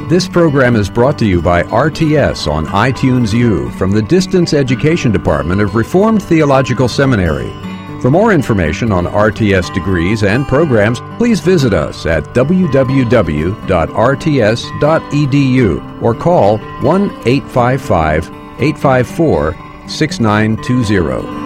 This program is brought to you by RTS on iTunes U from the Distance Education Department of Reformed Theological Seminary. For more information on RTS degrees and programs, please visit us at www.rts.edu or call 1-855-854-6920.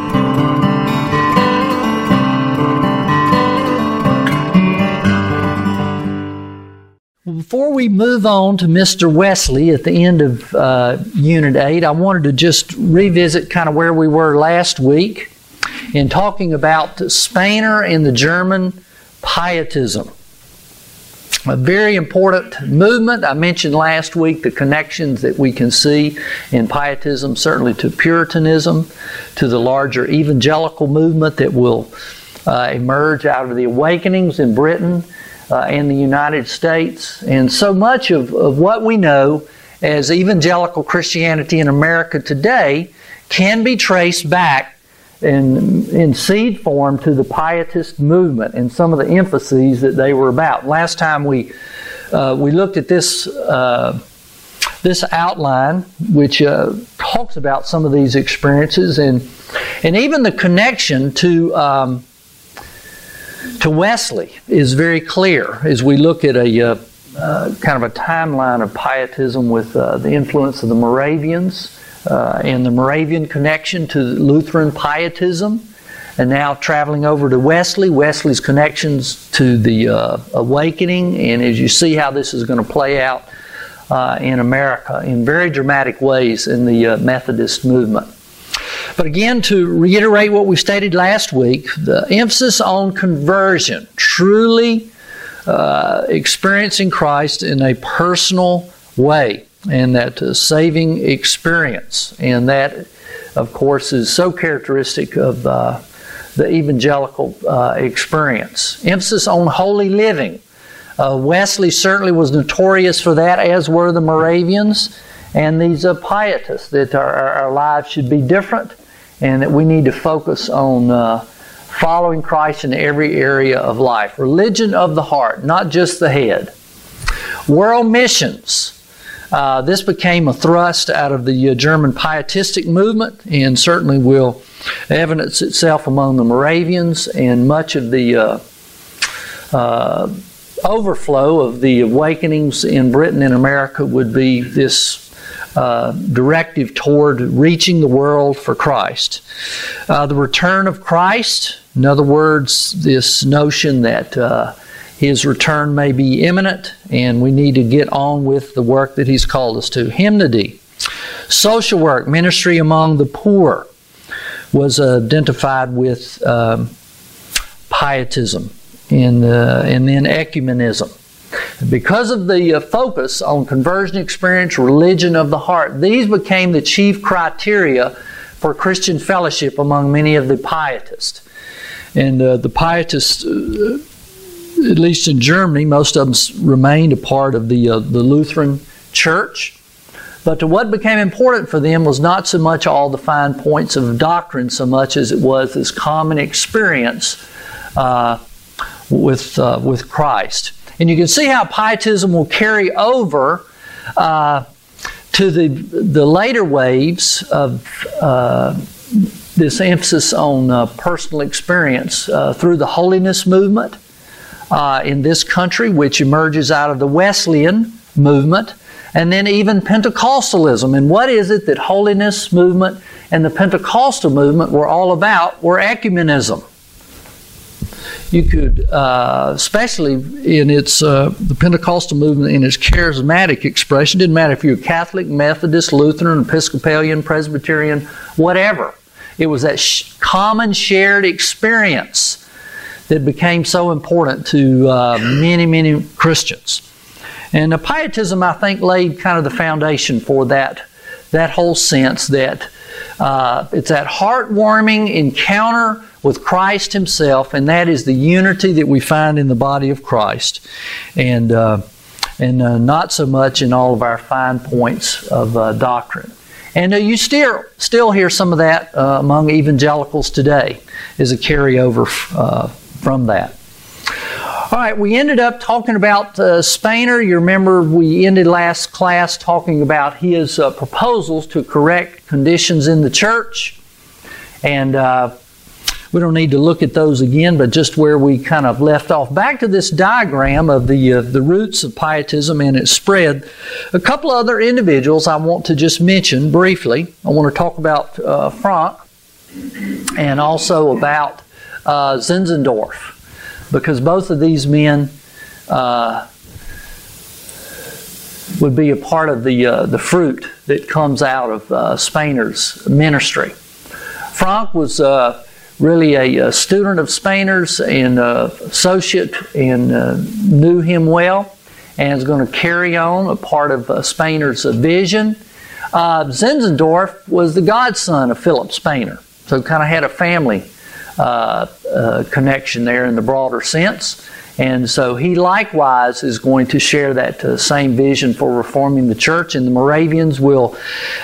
Before we move on to Mr. Wesley at the end of Unit 8, I wanted to just revisit kind of where we were last week in talking about Spener and the German Pietism. A very important movement. I mentioned last week the connections that we can see in Pietism, certainly to Puritanism, to the larger evangelical movement that will emerge out of the awakenings in Britain and the United States. And so much of what we know as evangelical Christianity in America today can be traced back in seed form to the Pietist movement and some of the emphases that they were about. Last time we looked at this outline, which talks about some of these experiences and even the connection to Wesley is very clear as we look at a kind of a timeline of Pietism with the influence of the Moravians and the Moravian connection to Lutheran Pietism, and now traveling over to Wesley's connections to the Awakening, and as you see how this is going to play out in America in very dramatic ways in the Methodist movement. But again, to reiterate what we stated last week, the emphasis on conversion, truly experiencing Christ in a personal way, and that saving experience. And that, of course, is so characteristic of the evangelical experience. Emphasis on holy living. Wesley certainly was notorious for that, as were the Moravians and these Pietists, that our lives should be different and that we need to focus on following Christ in every area of life. Religion of the heart, not just the head. World missions. This became a thrust out of the German Pietistic movement and certainly will evidence itself among the Moravians, and much of the overflow of the awakenings in Britain and America would be this directive toward reaching the world for Christ. The return of Christ, in other words, this notion that His return may be imminent and we need to get on with the work that He's called us to. Hymnody. Social work, ministry among the poor was identified with Pietism and then ecumenism. Because of the focus on conversion experience, religion of the heart, these became the chief criteria for Christian fellowship among many of the Pietists. And the Pietists, at least in Germany, most of them remained a part of the Lutheran Church. But what became important for them was not so much all the fine points of doctrine so much as it was this common experience with Christ. And you can see how Pietism will carry over to the later waves of this emphasis on personal experience through the holiness movement in this country, which emerges out of the Wesleyan movement, and then even Pentecostalism. And what is it that holiness movement and the Pentecostal movement were all about? Were ecumenism. You could, especially in its the Pentecostal movement in its charismatic expression, didn't matter if you were Catholic, Methodist, Lutheran, Episcopalian, Presbyterian, whatever. It was that common shared experience that became so important to many, many Christians. And Pietism, I think, laid kind of the foundation for that whole sense that it's that heartwarming encounter with Christ Himself, and that is the unity that we find in the body of Christ, and not so much in all of our fine points of doctrine. And you still hear some of that among evangelicals today as a carryover from that. All right, we ended up talking about Spener. You remember we ended last class talking about his proposals to correct conditions in the church. And we don't need to look at those again, but just where we kind of left off. Back to this diagram of the roots of Pietism and its spread. A couple other individuals I want to just mention briefly. I want to talk about Francke and also about Zinzendorf, because both of these men would be a part of the fruit that comes out of Spener's ministry. Francke was really a student of Spener's and associate, and knew him well, and is going to carry on a part of Spener's vision. Zinzendorf was the godson of Philip Spener, so kind of had a family connection there in the broader sense. And so he likewise is going to share that same vision for reforming the church, and the Moravians will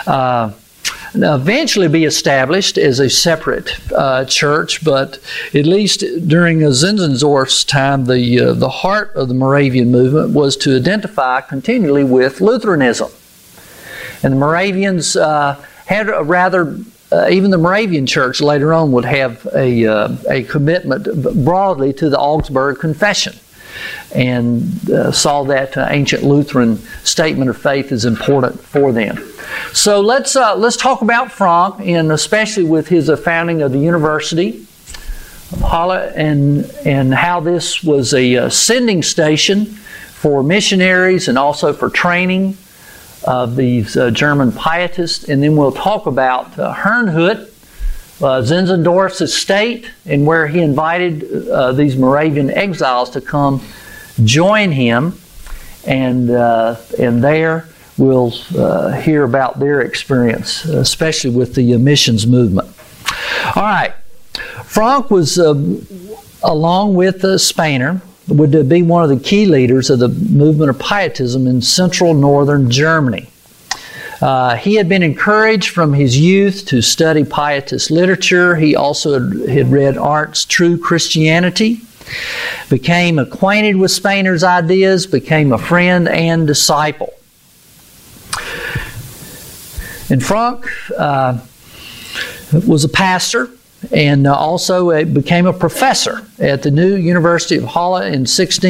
eventually be established as a separate church, but at least during Zinzendorf's time, the heart of the Moravian movement was to identify continually with Lutheranism. And the Moravians had a rather even the Moravian Church later on would have a commitment broadly to the Augsburg Confession, and saw that ancient Lutheran statement of faith as important for them. So let's talk about Francke, and especially with his founding of the University of Halle, and how this was a sending station for missionaries and also for training of these German pietists. And then we'll talk about Herrnhut, Zinzendorf's estate, and where he invited these Moravian exiles to come join him, and there we'll hear about their experience, especially with the missions movement. All right, Francke was, along with Spener, would be one of the key leaders of the movement of Pietism in central northern Germany. He had been encouraged from his youth to study Pietist literature. He also had read Arndt's True Christianity, became acquainted with Spener's ideas, became a friend and disciple. And Francke was a pastor, and also became a professor at the new University of Halle in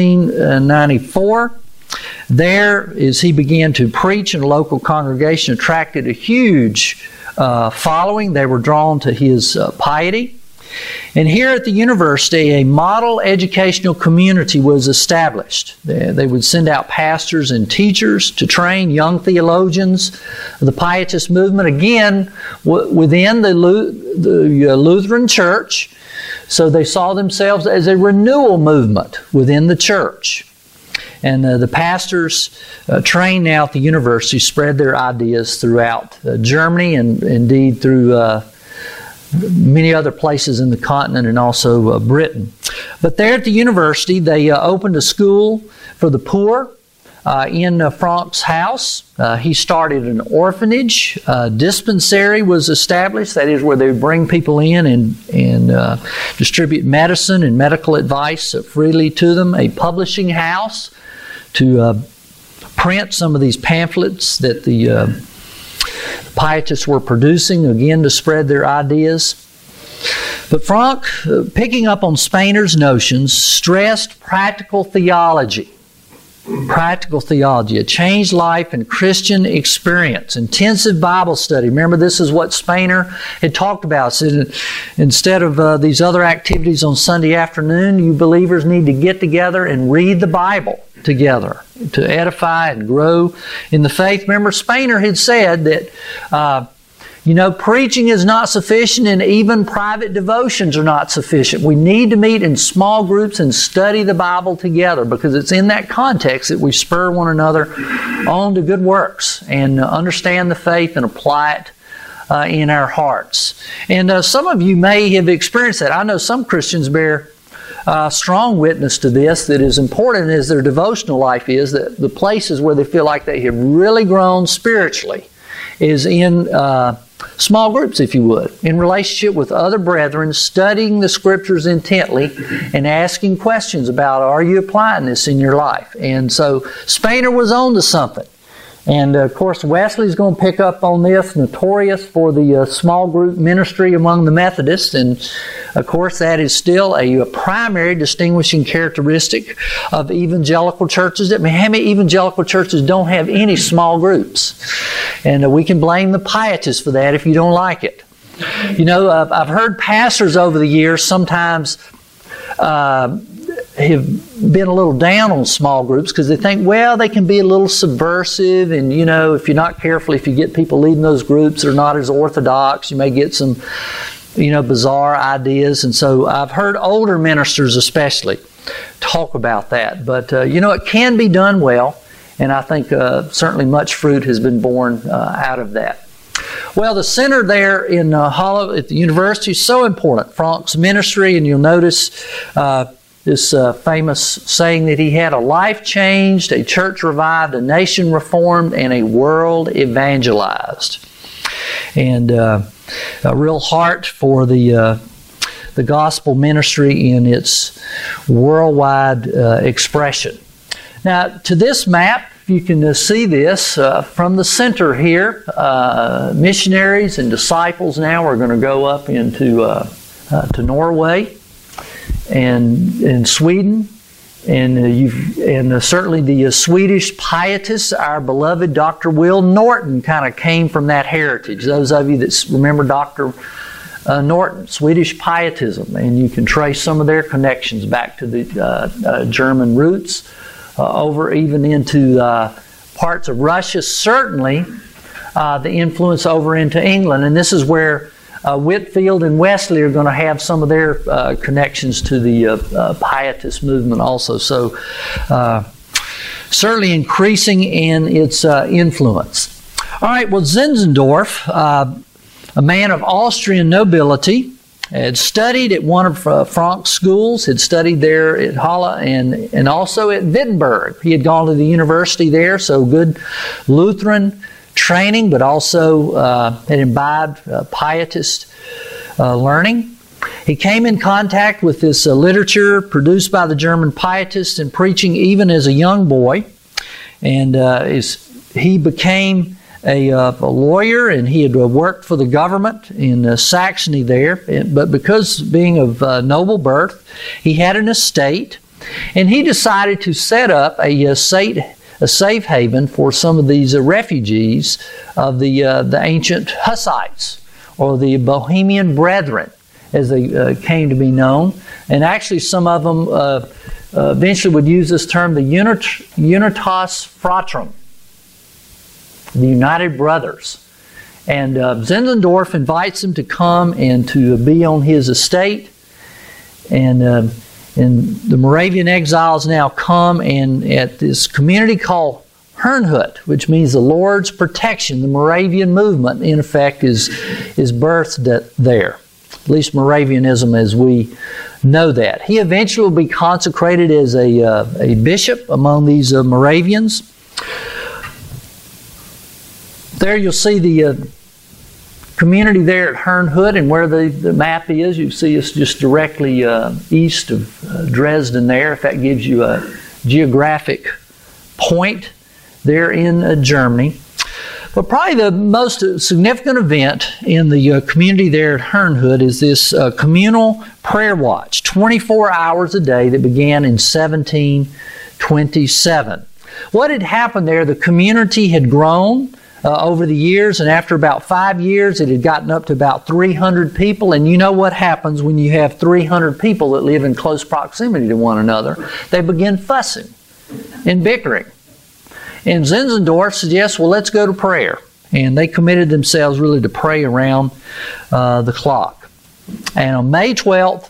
1694. There, as he began to preach in a local congregation, attracted a huge following. They were drawn to his piety. And here at the university, a model educational community was established. They would send out pastors and teachers to train young theologians of the Pietist movement, again, within the Lutheran Church. So they saw themselves as a renewal movement within the church. And the pastors trained now at the university spread their ideas throughout Germany, and indeed through many other places in the continent, and also Britain. But there at the university, they opened a school for the poor in Francke's house. He started an orphanage. Dispensary was established, that is where they would bring people in and distribute medicine and medical advice freely to them. A publishing house to print some of these pamphlets that the Pietists were producing, again to spread their ideas. But Francke, picking up on Spener's notions, stressed practical theology. Practical theology, a changed life and Christian experience, intensive Bible study. Remember, this is what Spener had talked about. So instead of these other activities on Sunday afternoon, you believers need to get together and read the Bible together to edify and grow in the faith. Remember, Spener had said that preaching is not sufficient, and even private devotions are not sufficient. We need to meet in small groups and study the Bible together, because it's in that context that we spur one another on to good works and understand the faith and apply it in our hearts. And some of you may have experienced that. I know some Christians bear strong witness to this, that is important as their devotional life is, that the places where they feel like they have really grown spiritually is in small groups, if you would, in relationship with other brethren, studying the Scriptures intently and asking questions about, are you applying this in your life? And so Spener was on to something. And of course, Wesley's going to pick up on this, notorious for the small group ministry among the Methodists. And of course, that is still a primary distinguishing characteristic of evangelical churches. I mean, how many evangelical churches don't have any small groups? And we can blame the pietists for that if you don't like it. You know, I've heard pastors over the years sometimes have been a little down on small groups because they think, well, they can be a little subversive, and you know, if you're not careful, if you get people leading those groups, they're not as orthodox, you may get some, you know, bizarre ideas. And so I've heard older ministers especially talk about that. But you know, it can be done well, and I think certainly much fruit has been born out of that. Well, the center there in Halle at the university is so important, Francke's ministry, and you'll notice this famous saying that he had: a life changed, a church revived, a nation reformed, and a world evangelized. And a real heart for the gospel ministry in its worldwide expression. Now, to this map, you can see this from the center here. Missionaries and disciples now are going to go up into to Norway and Sweden, and certainly the Swedish pietists. Our beloved Dr. Will Norton kind of came from that heritage. Those of you that remember Dr. Norton, Swedish pietism, and you can trace some of their connections back to the German roots, over even into parts of Russia. Certainly, the influence over into England, and this is where Whitefield and Wesley are going to have some of their connections to the pietist movement also. So certainly increasing in its influence. All right, well, Zinzendorf, a man of Austrian nobility, had studied at one of Francke's schools, had studied there at Halle and also at Wittenberg. He had gone to the university there, so good Lutheran training, but also had imbibed pietist learning. He came in contact with this literature produced by the German pietists and preaching even as a young boy. And he became a lawyer, and he had worked for the government in Saxony there. But because being of noble birth, he had an estate, and he decided to set up a safe haven for some of these refugees of the ancient Hussites, or the Bohemian Brethren, as they came to be known. And actually some of them eventually would use this term, the Unitas Fratrum, the United Brothers. And Zinzendorf invites them to come and to be on his estate. And the Moravian exiles now come, and at this community called Herrnhut, which means the Lord's protection. The Moravian movement, in effect, is birthed there. At least Moravianism as we know that. He eventually will be consecrated as a bishop among these Moravians. There you'll see the community there at Herrnhut, and where the map is, you see it's just directly east of Dresden there, if that gives you a geographic point there in Germany. But probably the most significant event in the community there at Herrnhut is this communal prayer watch, 24 hours a day, that began in 1727. What had happened there, the community had grown over the years, and after about 5 years it had gotten up to about 300 people. And you know what happens when you have 300 people that live in close proximity to one another. They begin fussing and bickering. And Zinzendorf suggests, well, let's go to prayer. And they committed themselves really to pray around the clock. And on May 12th,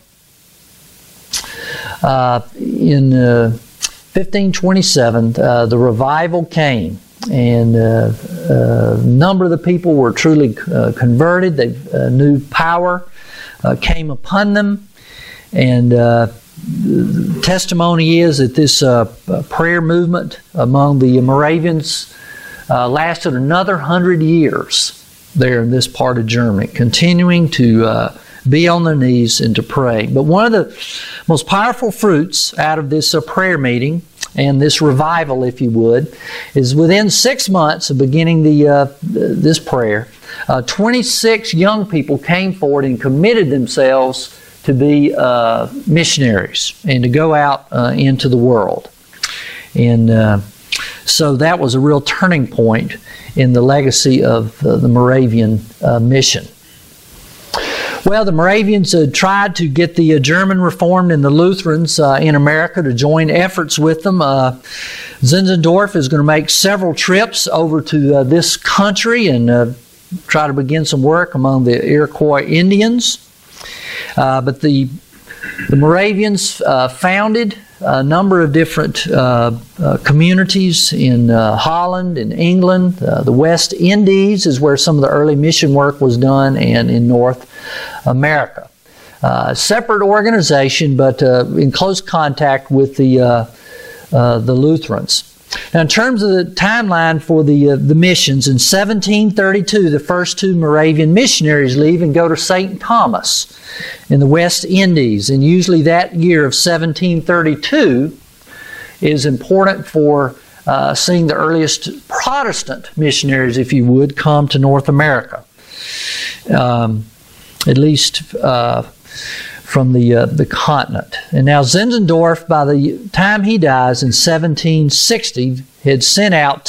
in 1527, the revival came. And a number of the people were truly converted. They knew power came upon them. And the testimony is that this prayer movement among the Moravians lasted another 100 years. there in this part of Germany, continuing to be on their knees and to pray. But one of the most powerful fruits out of this prayer meeting and this revival, if you would, is within 6 months of beginning this prayer, 26 young people came forward and committed themselves to be missionaries and to go out into the world. And so that was a real turning point in the legacy of the Moravian mission. Well, the Moravians tried to get the German Reformed and the Lutherans in America to join efforts with them. Zinzendorf is going to make several trips over to this country and try to begin some work among the Iroquois Indians. But the Moravians founded a number of different communities in Holland and England. The West Indies is where some of the early mission work was done, and in North America. Separate organization, but in close contact with the Lutherans. Now, in terms of the timeline for the missions, in 1732, the first two Moravian missionaries leave and go to St. Thomas in the West Indies. And usually that year of 1732 is important for seeing the earliest Protestant missionaries, if you would, come to North America. At least from the continent. And now Zinzendorf, by the time he dies in 1760, had sent out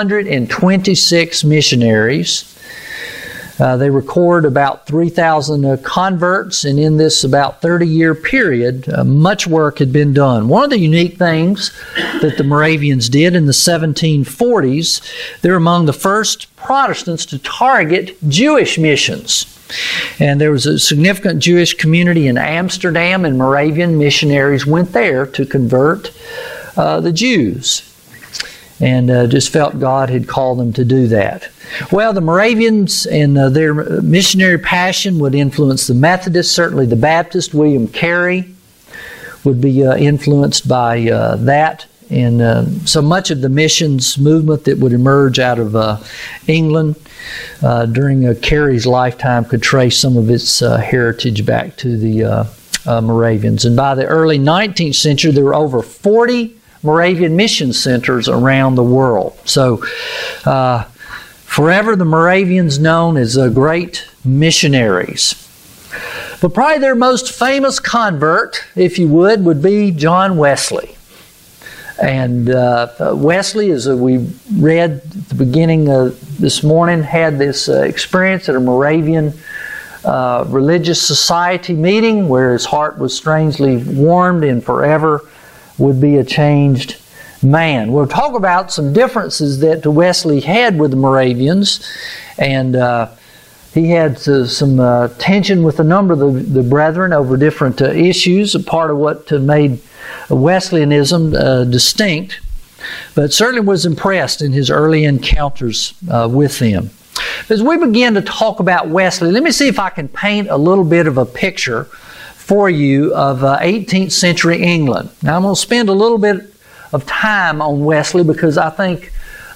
226 missionaries. They record about 3,000 converts, and in this about 30-year period, much work had been done. One of the unique things that the Moravians did in the 1740s, they're among the first Protestants to target Jewish missions. And there was a significant Jewish community in Amsterdam, and Moravian missionaries went there to convert the Jews. And just felt God had called them to do that. Well, the Moravians and their missionary passion would influence the Methodists, certainly the Baptist. William Carey would be influenced by that. And so much of the missions movement that would emerge out of England during Carey's lifetime could trace some of its heritage back to the Moravians. And by the early 19th century, there were over 40 Moravian mission centers around the world. So forever the Moravians known as great missionaries. But probably their most famous convert, if you would be John Wesley. And Wesley, as we read at the beginning this morning, had this experience at a Moravian religious society meeting where his heart was strangely warmed and forever would be a changed man. We'll talk about some differences that Wesley had with the Moravians, and he had some tension with a number of the brethren over different issues, a part of what made Wesleyanism distinct, but certainly was impressed in his early encounters with them. As we begin to talk about Wesley, let me see if I can paint a little bit of a picture for you of 18th century England. Now I'm going to spend a little bit of time on Wesley because I think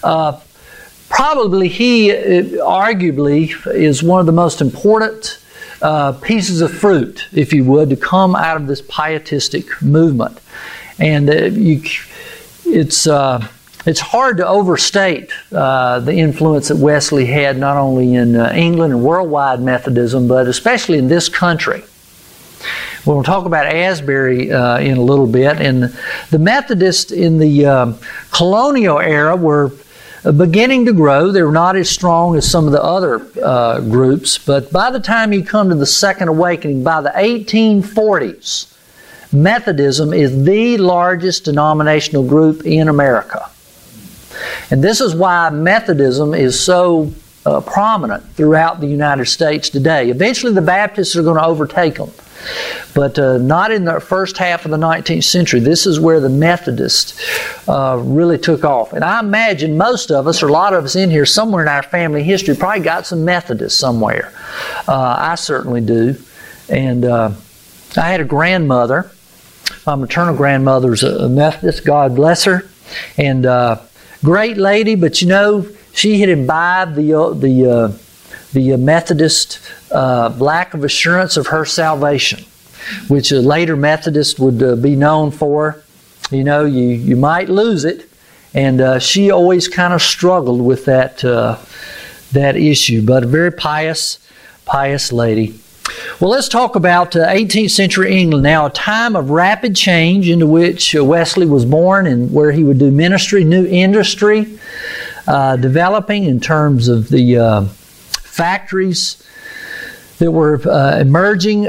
probably he arguably is one of the most important pieces of fruit, if you would, to come out of this pietistic movement. And it's hard to overstate the influence that Wesley had not only in England and worldwide Methodism, but especially in this country. We'll talk about Asbury in a little bit. And the Methodists in the colonial era were beginning to grow. They were not as strong as some of the other groups. But by the time you come to the Second Awakening, by the 1840s, Methodism is the largest denominational group in America. And this is why Methodism is so prominent throughout the United States today. Eventually the Baptists are going to overtake them. But not in the first half of the 19th century. This is where the Methodists really took off. And I imagine most of us, or a lot of us in here, somewhere in our family history, probably got some Methodists somewhere. I certainly do. And I had a grandmother. My maternal grandmother's a Methodist, God bless her. And great lady, but you know, she had imbibed the the Methodist lack of assurance of her salvation, which a later Methodist would be known for. You know, you might lose it, and she always kind of struggled with that issue, but a very pious lady. Well, let's talk about 18th century England now, a time of rapid change into which Wesley was born and where he would do ministry, new industry developing in terms of the factories that were emerging.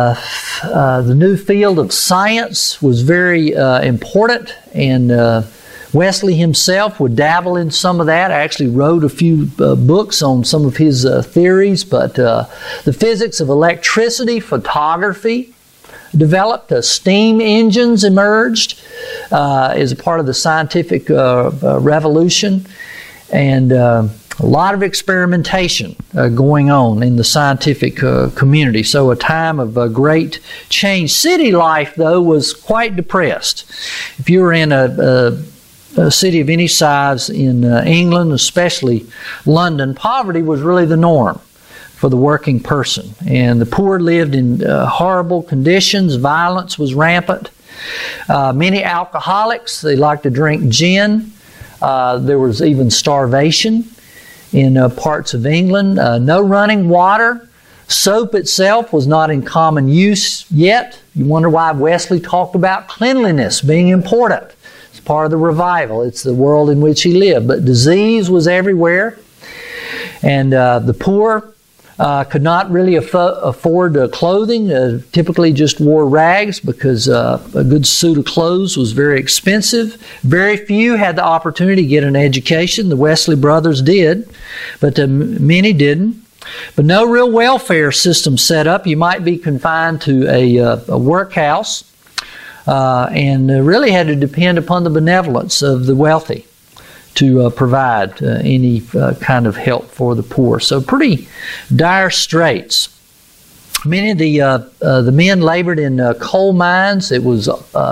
The new field of science was very important, and Wesley himself would dabble in some of that. I actually wrote a few books on some of his theories, but the physics of electricity, photography developed. Steam engines emerged as a part of the scientific revolution, and a lot of experimentation going on in the scientific community. So a time of great change. City life, though, was quite depressed. If you were in a city of any size in England, especially London, poverty was really the norm for the working person. And the poor lived in horrible conditions. Violence was rampant. Many alcoholics, they liked to drink gin. There was even starvation in parts of England. No running water. Soap itself was not in common use yet. You wonder why Wesley talked about cleanliness being important. It's part of the revival. It's the world in which he lived. But disease was everywhere. And the poor could not really afford clothing. Typically just wore rags because a good suit of clothes was very expensive. Very few had the opportunity to get an education. The Wesley brothers did, but many didn't. But no real welfare system set up. You might be confined to a workhouse and really had to depend upon the benevolence of the wealthy to provide any kind of help for the poor. So pretty dire straits. Many of the men labored in coal mines. It was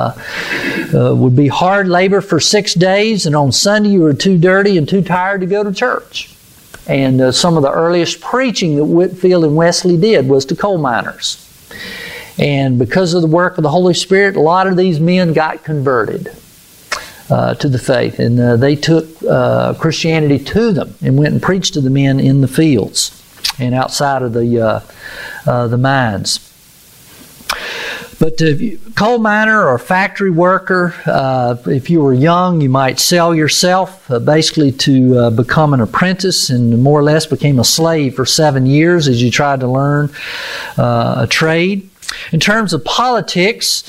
would be hard labor for 6 days, and on Sunday you were too dirty and too tired to go to church. And some of the earliest preaching that Whitefield and Wesley did was to coal miners. And because of the work of the Holy Spirit, a lot of these men got converted to the faith, and they took Christianity to them and went and preached to the men in the fields and outside of the mines. But coal miner or factory worker, if you were young, you might sell yourself basically to become an apprentice, and more or less became a slave for 7 years as you tried to learn a trade. In terms of politics,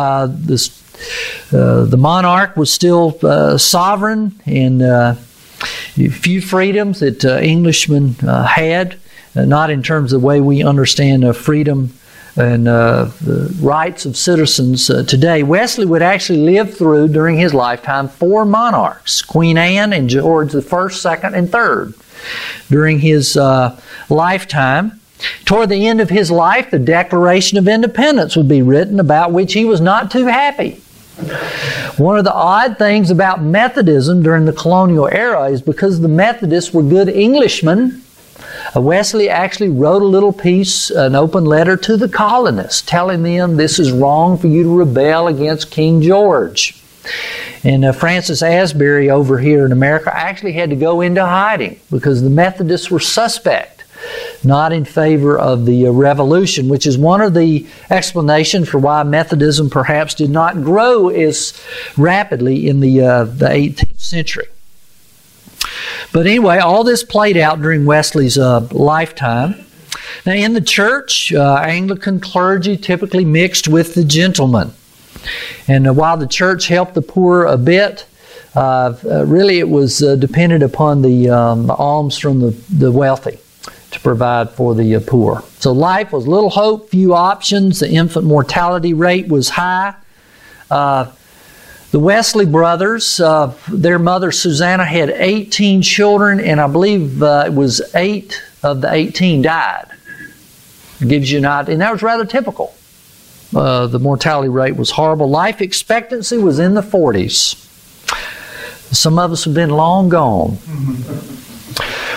the monarch was still sovereign, and few freedoms that Englishmen had, not in terms of the way we understand freedom and the rights of citizens today. Wesley would actually live through, during his lifetime, 4 monarchs, Queen Anne and George I, II, and III, during his lifetime. Toward the end of his life, the Declaration of Independence would be written, about which he was not too happy. One of the odd things about Methodism during the colonial era is because the Methodists were good Englishmen, Wesley actually wrote a little piece, an open letter to the colonists, telling them this is wrong for you to rebel against King George. And Francis Asbury over here in America actually had to go into hiding because the Methodists were suspect, not in favor of the revolution, which is one of the explanations for why Methodism perhaps did not grow as rapidly in the 18th century. But anyway, all this played out during Wesley's lifetime. Now in the church, Anglican clergy typically mixed with the gentlemen. And while the church helped the poor a bit, really it was dependent upon the alms from the wealthy to provide for the poor. So life was little hope, few options. The infant mortality rate was high. The Wesley brothers, their mother Susanna had 18 children, and I believe it was 8 of the 18 died. It gives you an idea, and that was rather typical. The mortality rate was horrible. Life expectancy was in the 40s. Some of us have been long gone.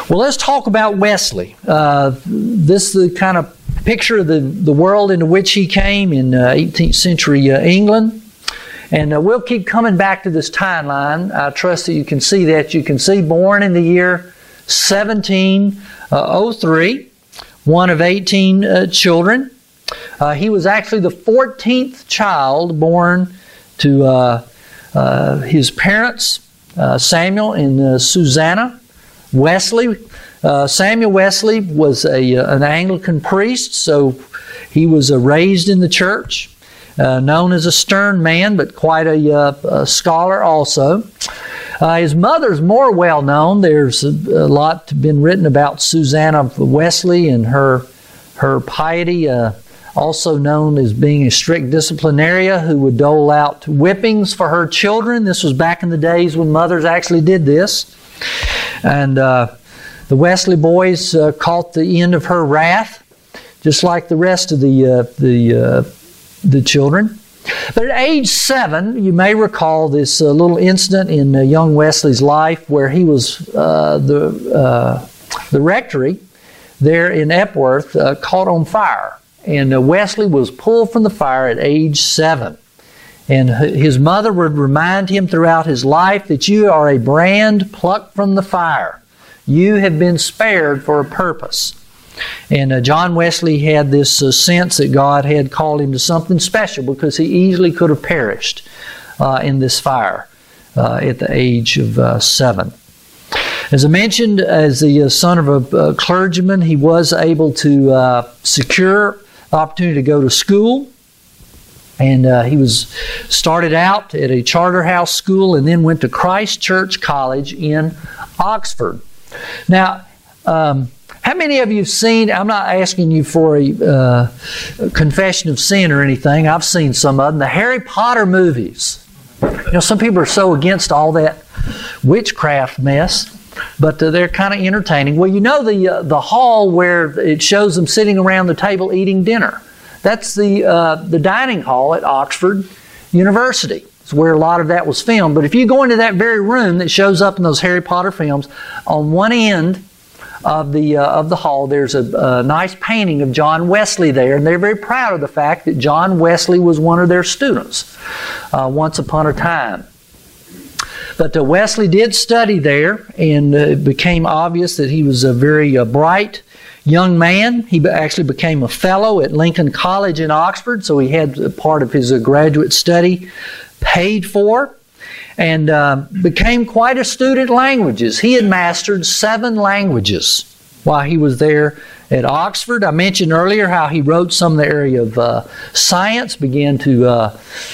Well, let's talk about Wesley. This is the kind of picture of the world into which he came in 18th century England. And we'll keep coming back to this timeline. I trust that you can see that. You can see born in the year 1703, one of 18 children. He was actually the 14th child born to his parents, Samuel and Susanna Wesley. Samuel Wesley was an Anglican priest, so he was raised in the church, known as a stern man, but quite a scholar also. His mother's more well known. There's a lot been written about Susanna Wesley and her piety, also known as being a strict disciplinarian who would dole out whippings for her children. This was back in the days when mothers actually did this. And the Wesley boys caught the end of her wrath, just like the rest of the children. But at age 7, you may recall this little incident in young Wesley's life where he was the rectory there in Epworth caught on fire, and Wesley was pulled from the fire at age 7. And his mother would remind him throughout his life that you are a brand plucked from the fire. You have been spared for a purpose. And John Wesley had this sense that God had called him to something special, because he easily could have perished in this fire at the age of 7. As I mentioned, as the son of a clergyman, he was able to secure the opportunity to go to school. And he started out at a charter house school and then went to Christ Church College in Oxford. Now, how many of you have seen, I'm not asking you for a confession of sin or anything, I've seen some of them, the Harry Potter movies. You know, some people are so against all that witchcraft mess, but they're kind of entertaining. Well, you know the hall where it shows them sitting around the table eating dinner. That's the dining hall at Oxford University. It's where a lot of that was filmed. But if you go into that very room that shows up in those Harry Potter films, on one end of the hall, there's a nice painting of John Wesley there, and they're very proud of the fact that John Wesley was one of their students once upon a time. But Wesley did study there, and it became obvious that he was a very bright young man. He actually became a fellow at Lincoln College in Oxford, so he had part of his graduate study paid for, and became quite a student of languages. He had mastered 7 languages while he was there at Oxford. I mentioned earlier how he wrote some in the area of science, began to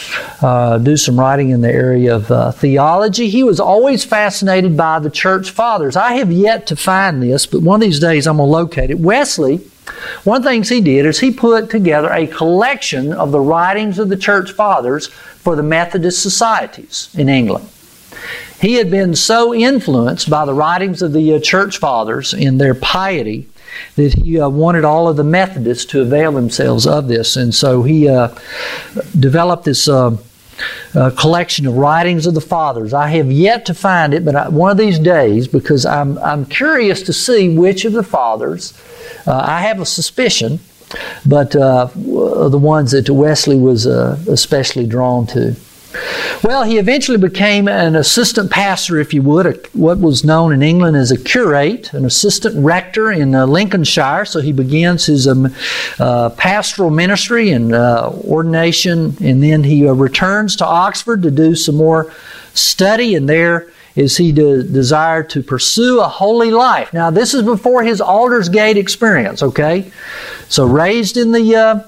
do some writing in the area of theology. He was always fascinated by the church fathers. I have yet to find this, but one of these days I'm going to locate it. Wesley, one of the things he did is he put together a collection of the writings of the church fathers for the Methodist societies in England. He had been so influenced by the writings of the church fathers in their piety that he wanted all of the Methodists to avail themselves of this. And so he developed this collection of writings of the fathers. I have yet to find it, but one of these days, because I'm curious to see which of the fathers, I have a suspicion, but the ones that Wesley was especially drawn to. Well, he eventually became an assistant pastor, if you would, what was known in England as a curate, an assistant rector in Lincolnshire. So he begins his pastoral ministry and ordination, and then he returns to Oxford to do some more study, and there is he desired to pursue a holy life. Now, this is before his Aldersgate experience, okay? So raised in the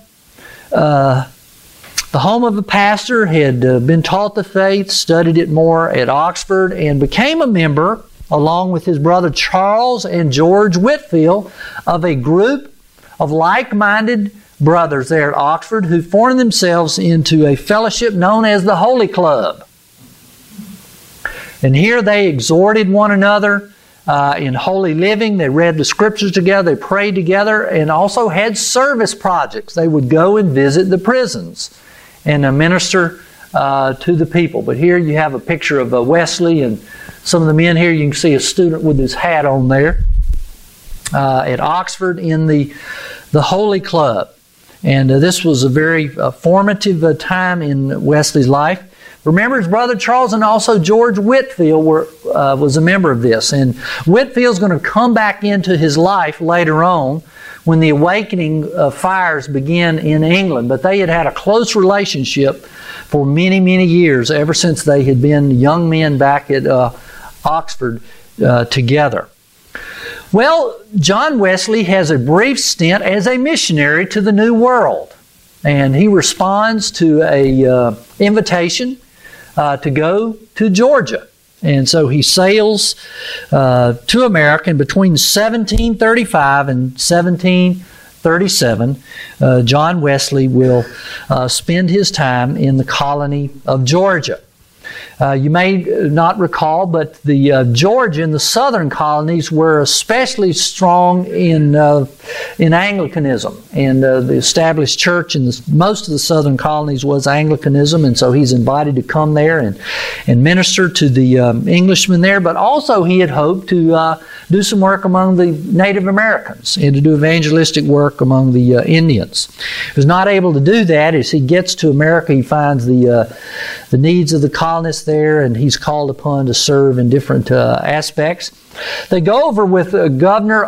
home of a pastor, had been taught the faith, studied it more at Oxford, and became a member, along with his brother Charles and George Whitefield, of a group of like-minded brothers there at Oxford who formed themselves into a fellowship known as the Holy Club. And here they exhorted one another in holy living. They read the Scriptures together, they prayed together, and also had service projects. They would go and visit the prisons and minister to the people. But here you have a picture of Wesley, and some of the men here, you can see a student with his hat on there. at Oxford in the Holy Club. And this was a very formative time in Wesley's life. Remember, his brother Charles and also George Whitefield was a member of this. And Whitefield's going to come back into his life later on when the awakening fires begin in England. But they had had a close relationship for many, many years, ever since they had been young men back at Oxford together. Well, John Wesley has a brief stint as a missionary to the New World. And he responds to an invitation to go to Georgia. And so he sails to America, and between 1735 and 1737, John Wesley will spend his time in the colony of Georgia. You may not recall, but the Georgia and the southern colonies were especially strong in Anglicanism, and the established church in most of the southern colonies was Anglicanism, and so he's invited to come there and minister to the Englishmen there. But also he had hoped to do some work among the Native Americans and to do evangelistic work among the Indians. He was not able to do that. As he gets to America, he finds the needs of the colonists there, and he's called upon to serve in different aspects. They go over with Governor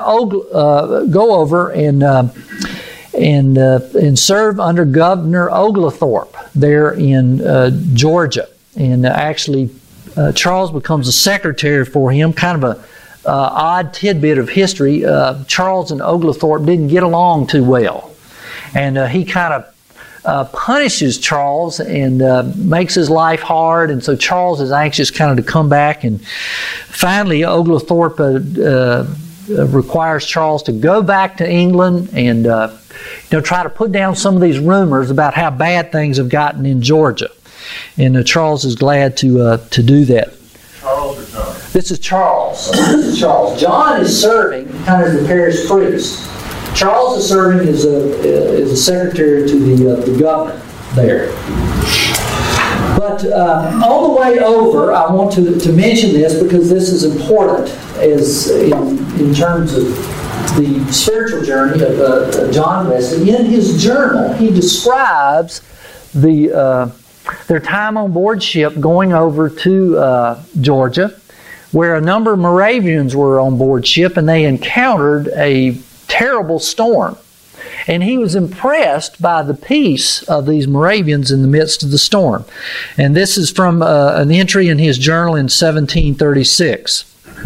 and serve under Governor Oglethorpe there in Georgia. And actually, Charles becomes a secretary for him. Kind of a odd tidbit of history. Charles and Oglethorpe didn't get along too well, and he kind of punishes Charles and makes his life hard, and so Charles is anxious kind of to come back, and finally Oglethorpe requires Charles to go back to England and try to put down some of these rumors about how bad things have gotten in Georgia, and Charles is glad to do that. Charles or John? This is Charles. John is serving kind of as the parish priest. Charles is serving as a secretary to the governor there. But on the way over, I want to mention this because this is important as in terms of the spiritual journey of John Wesley. In his journal, he describes their time on board ship going over to Georgia, where a number of Moravians were on board ship, and they encountered a terrible storm. And he was impressed by the peace of these Moravians in the midst of the storm. And this is from an entry in his journal in 1736.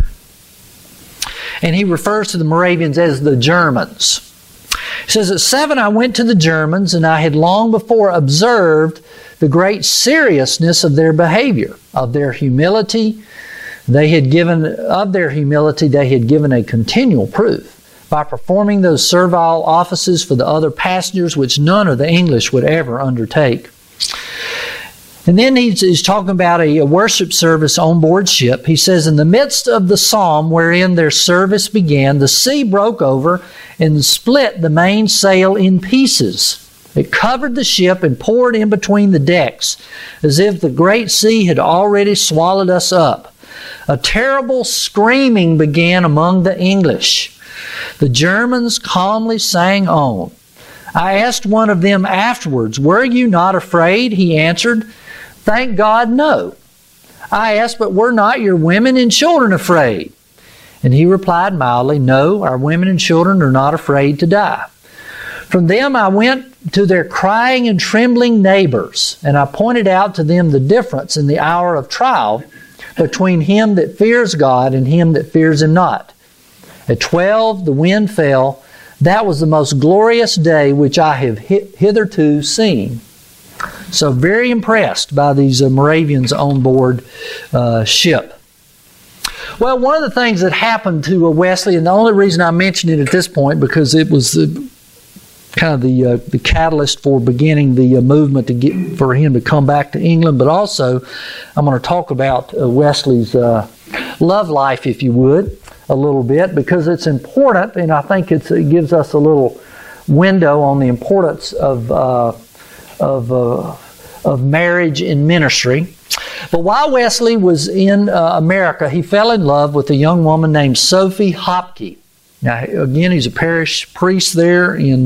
And he refers to the Moravians as the Germans. He says, "At 7 I went to the Germans, and I had long before observed the great seriousness of their behavior, of their humility. They had given a continual proof by performing those servile offices for the other passengers which none of the English would ever undertake." And then he's talking about a worship service on board ship. He says, "In the midst of the psalm wherein their service began, the sea broke over and split the mainsail in pieces. It covered the ship and poured in between the decks, as if the great sea had already swallowed us up. A terrible screaming began among the English. The Germans calmly sang on. I asked one of them afterwards, 'Were you not afraid?' He answered, 'Thank God, no.' I asked, 'But were not your women and children afraid?' And he replied mildly, 'No, our women and children are not afraid to die.' From them I went to their crying and trembling neighbors, and I pointed out to them the difference in the hour of trial between him that fears God and him that fears him not. At 12 the wind fell. That was the most glorious day which I have hitherto seen." So very impressed by these Moravians on board ship. Well, one of the things that happened to Wesley, and the only reason I mention it at this point, because it was kind of the catalyst for beginning the movement for him to come back to England, but also I'm going to talk about Wesley's love life, if you would, a little bit, because it's important, and I think it gives us a little window on the importance of marriage in ministry. But while Wesley was in America, he fell in love with a young woman named Sophie Hopke. Now, again, he's a parish priest there in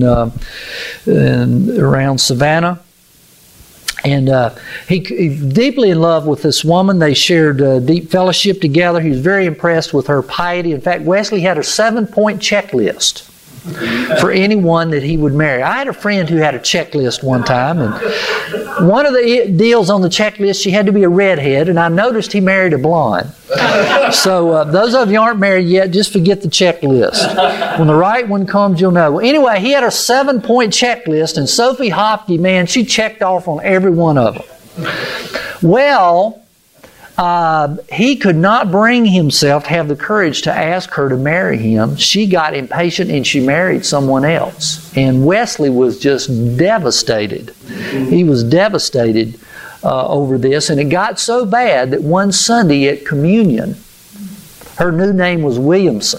around Savannah. And he's deeply in love with this woman. They shared deep fellowship together. He was very impressed with her piety. In fact, Wesley had a 7-point checklist for anyone that he would marry. I had a friend who had a checklist one time, and one of the deals on the checklist, she had to be a redhead, and I noticed he married a blonde. So those of you aren't married yet, just forget the checklist. When the right one comes, you'll know. Well, anyway, he had a 7-point checklist, and Sophie Hopke, man, she checked off on every one of them. Well, he could not bring himself to have the courage to ask her to marry him. She got impatient and she married someone else. And Wesley was just devastated. He was devastated over this. And it got so bad that one Sunday at communion, her new name was Williamson.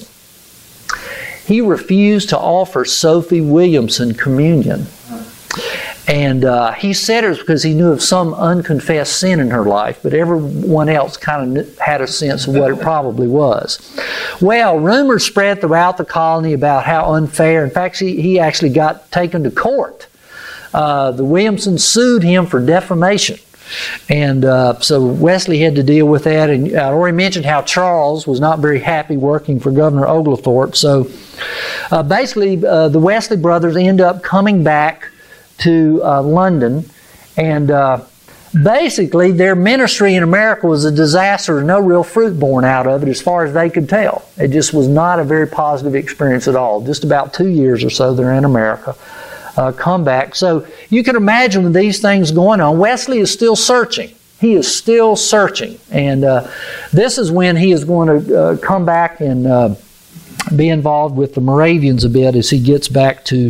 He refused to offer Sophie Williamson communion. And he said it was because he knew of some unconfessed sin in her life, but everyone else kind of had a sense of what it probably was. Well, rumors spread throughout the colony about how unfair. In fact, he actually got taken to court. The Williamsons sued him for defamation. And so Wesley had to deal with that. And I already mentioned how Charles was not very happy working for Governor Oglethorpe. So basically, the Wesley brothers end up coming back to London, and basically their ministry in America was a disaster. No real fruit born out of it as far as they could tell. It just was not a very positive experience at all. Just about 2 years or so they're in America. Come back. So you can imagine with these things going on, Wesley is still searching. He is still searching. And this is when he is going to come back and be involved with the Moravians a bit as he gets back to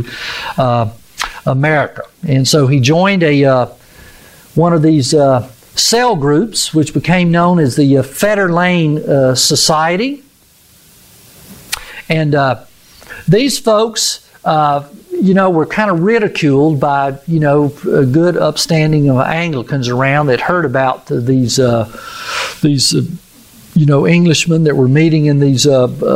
America. And so he joined one of these cell groups, which became known as the Fetter Lane Society. And these folks, were kind of ridiculed by, good, upstanding Anglicans around that heard about these Englishmen that were meeting in these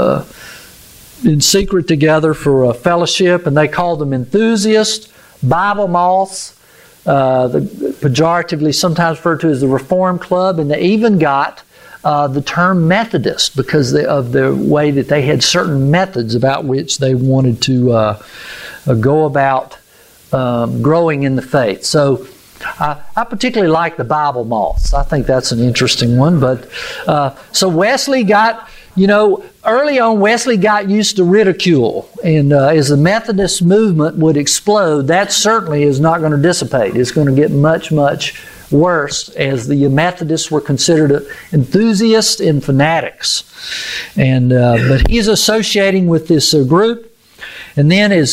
in secret together for a fellowship, and they called them enthusiasts, Bible moths, pejoratively sometimes referred to as the Reform Club, and they even got the term Methodist because of the way that they had certain methods about which they wanted to go about growing in the faith. So I particularly like the Bible moths. I think that's an interesting one. But so Wesley got, early on Wesley got used to ridicule. And as the Methodist movement would explode, that certainly is not going to dissipate. It's going to get much, much worse as the Methodists were considered enthusiasts and fanatics. And but he's associating with this group. And then as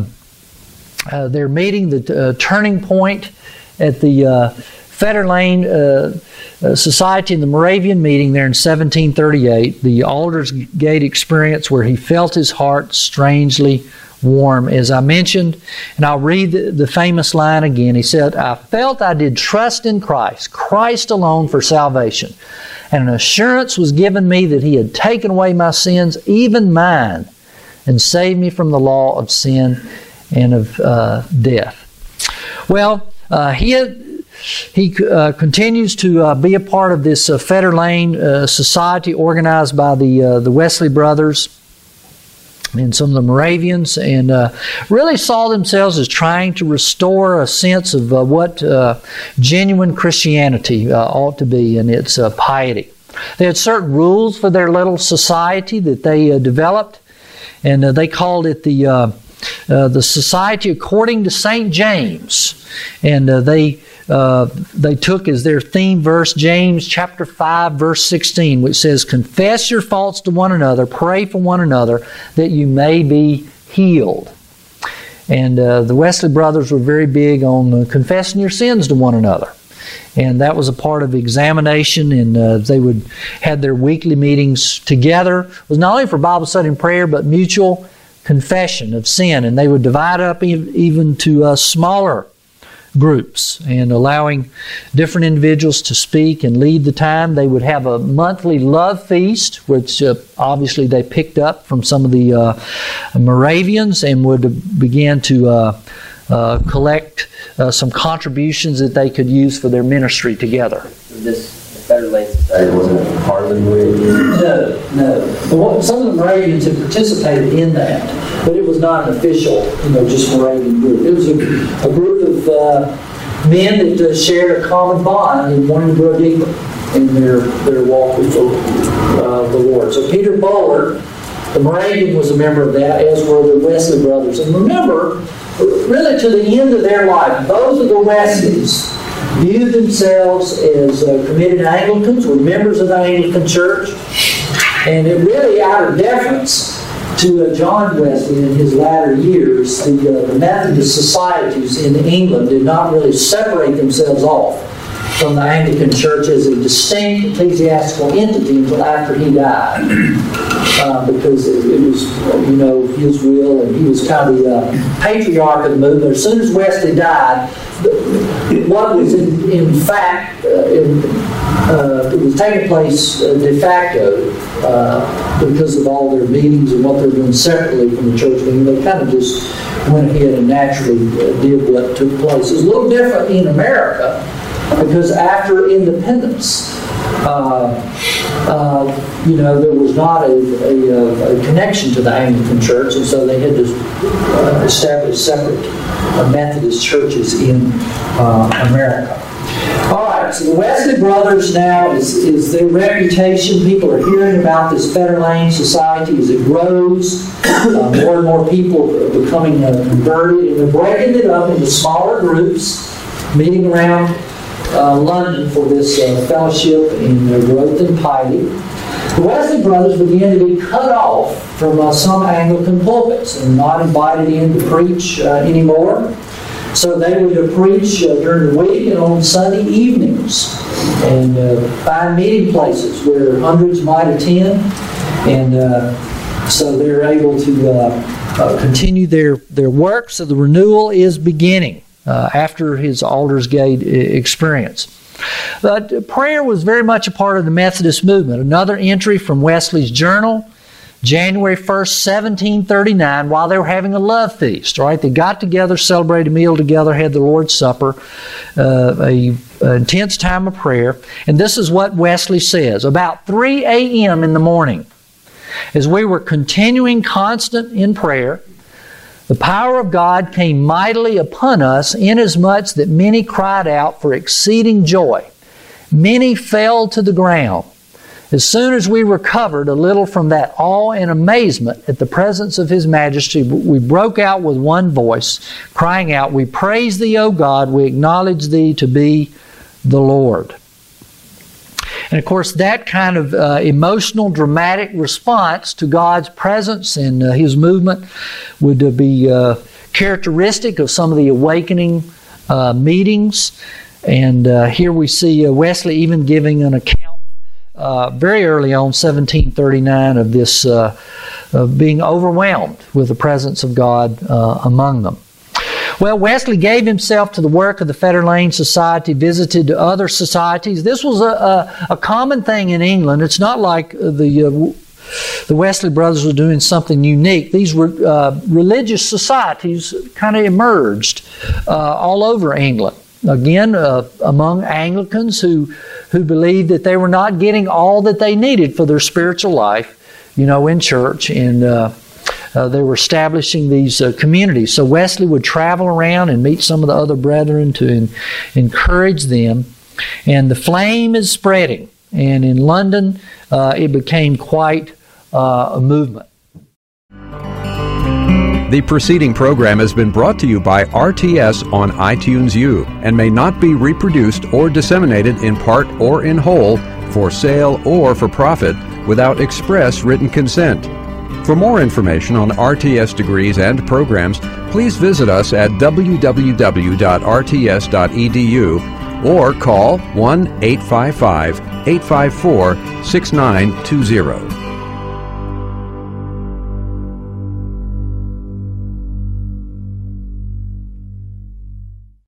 they're meeting, the turning point at the Fetter Lane Society in the Moravian meeting there in 1738, the Aldersgate experience where he felt his heart strangely warm, as I mentioned. And I'll read the famous line again. He said, "I felt I did trust in Christ, Christ alone for salvation. And an assurance was given me that He had taken away my sins, even mine, and saved me from the law of sin and of death." Well, he continues to be a part of this Fetter Lane Society organized by the Wesley brothers and some of the Moravians, and really saw themselves as trying to restore a sense of what genuine Christianity ought to be in its piety. They had certain rules for their little society that they developed, and they called it the Society According to St. James. And they took as their theme verse James chapter 5 verse 16, which says, "Confess your faults to one another, pray for one another, that you may be healed." And the Wesley brothers were very big on confessing your sins to one another. And that was a part of examination, and they would have their weekly meetings together. It was not only for Bible study and prayer, but mutual confession of sin. And they would divide up even to smaller groups and allowing different individuals to speak and lead the time. They would have a monthly love feast, which obviously they picked up from some of the Moravians, and would begin to collect some contributions that they could use for their ministry together. This Fetter Lane Society wasn't part of the Moravians? No. Well, some of the Moravians had participated in that, but it was not an official, just Moravian group. It was a group of men that shared a common bond and wanted to grow deeper in their walk with the Lord. So Peter Böhler, the Moravian, was a member of that, as were the Wesley brothers. And remember, really to the end of their life, those of the Wesleys viewed themselves as committed Anglicans, were members of the Anglican Church, and it really, out of deference to John Wesley in his latter years, the Methodist societies in England did not really separate themselves off from the Anglican Church as a distinct ecclesiastical entity until after he died, because it was, his will, and he was kind of the patriarch of the movement. As soon as Wesley died, what was in fact, it was taking place de facto because of all their meetings and what they were doing separately from the church meeting. They kind of just went ahead and naturally did what took place. It was a little different in America, because after independence, there was not a connection to the Anglican Church, and so they had to establish separate Methodist churches in America. All right, so the Wesley Brothers now is their reputation. People are hearing about this Fetter Lane Society as it grows. More and more people are becoming converted, and they're breaking it up into smaller groups, meeting around London for this fellowship in growth and piety. The Wesley Brothers began to be cut off from some Anglican pulpits and not invited in to preach anymore. So they would preach during the week and on Sunday evenings, and find meeting places where hundreds might attend, and so they're able to continue their work. So the renewal is beginning after his Aldersgate experience. But prayer was very much a part of the Methodist movement. Another entry from Wesley's journal, January 1st, 1739, while they were having a love feast, right? They got together, celebrated a meal together, had the Lord's Supper, an intense time of prayer. And this is what Wesley says. About 3 a.m. in the morning, as we were continuing constant in prayer, the power of God came mightily upon us, inasmuch that many cried out for exceeding joy. Many fell to the ground. As soon as we recovered a little from that awe and amazement at the presence of His Majesty, we broke out with one voice, crying out, "We praise Thee, O God, we acknowledge Thee to be the Lord." And of course, that kind of emotional, dramatic response to God's presence and His movement would be characteristic of some of the awakening meetings. And here we see Wesley even giving an account very early on, 1739, of this of being overwhelmed with the presence of God among them. Well, Wesley gave himself to the work of the Fetter Lane Society, visited other societies. This was a common thing in England. It's not like the Wesley brothers were doing something unique. These were religious societies kind of emerged all over England. Again, among Anglicans who believed that they were not getting all that they needed for their spiritual life, in church, and they were establishing these communities. So Wesley would travel around and meet some of the other brethren to encourage them. And the flame is spreading. And in London, it became quite a movement. The preceding program has been brought to you by RTS on iTunes U and may not be reproduced or disseminated in part or in whole for sale or for profit without express written consent. For more information on RTS degrees and programs, please visit us at www.rts.edu or call 1-855-854-6920.